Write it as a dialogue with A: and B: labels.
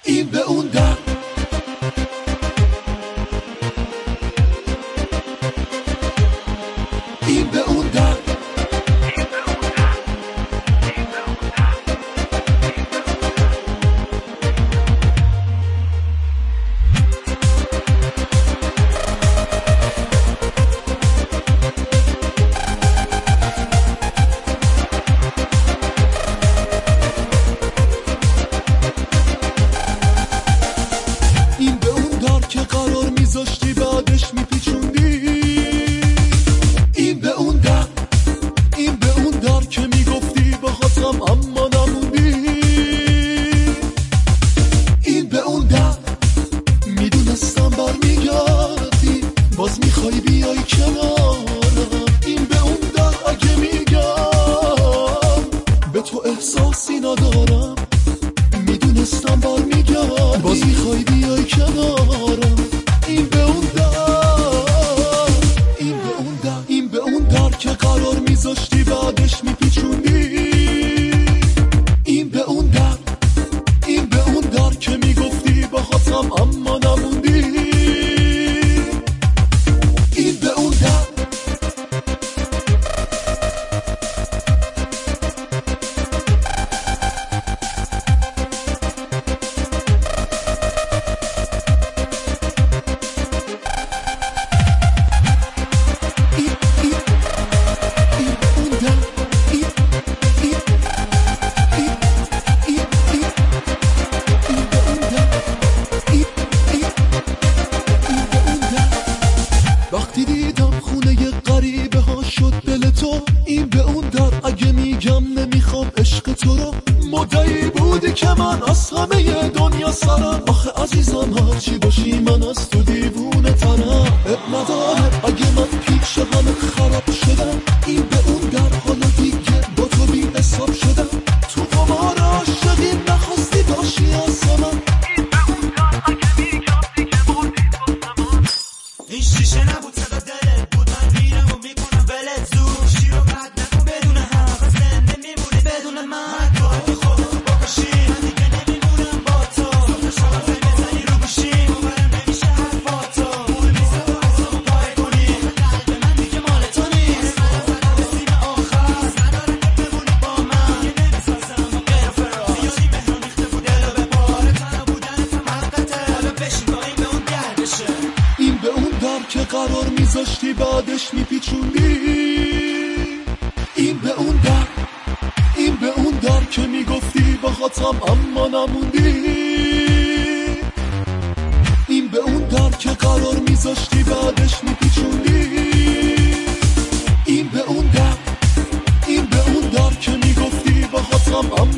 A: این به اون در، این به اون در. این به اون در که قرار میذاشتی بعدش میپیچوندی. این به اون در، این به اون در که میگفتی بخواستم اما نموندی. این به اون در، میدونستم برمیگردی باز میخوای بیای کنارم. این به اون در اگه میگم به تو احساسی ندارم، میدونستم برمیگردی باز میخوای بیای کنارم. این به اون در، این به اون در، این به اون در که قرار میذاشتی بعدش میپیچوندی. این به اون در، این به اون در که میگفتی بخواستم اما نموندی. این به اون در. وقتی دیدم خونه غریبه ها شد دل تو. این به اون در اگه میگم نمیخوام عشق تو رو. مدعی بودی که من از همه دنیا سرم. آخه عزیزم هرچی باشی من از تو دیوونه ترم. اب نداره اگه من پیش همه خراب شدم. این به اون در حالا دیگه با تو بی حساب شدم. تو قمار عاشقی نخواستی باشی از من. این به اون در اگه میگم دیگه بودی واسه من.
B: این شیشه نبود صدا دلت بود. من میرم و میکنم ولت زود. شیر و بد نکن بدون حرف. زنده میمونی بدون من. تو اگه خودتو بکشی من دیگه نمیمونم با تو. صبح شبم زنگ بزنی رو گوشی باورم نمیشه حرفاتو. مول میزه و اصابو پای کنی. قلب من دیگه مال تو نیست. من زدم به سیم آخر. نداره که بمونی با من. دیگه نمیسازم و غیر فرار. زیادی مهران ریخته بود دلو به بار. تنها بودنتم حقته. حالا بشین تا این به اون گردشه.
A: این به اون در که قرار میذاشتی بعدش میپیچوندی. این به اون در، این به اون در که میگفتی بخاطرم اما نموندی. این به اون در که قرار میذاشتی بعدش میپیچوندی. این به اون در، این به اون در که میگفتی بخاطرم اما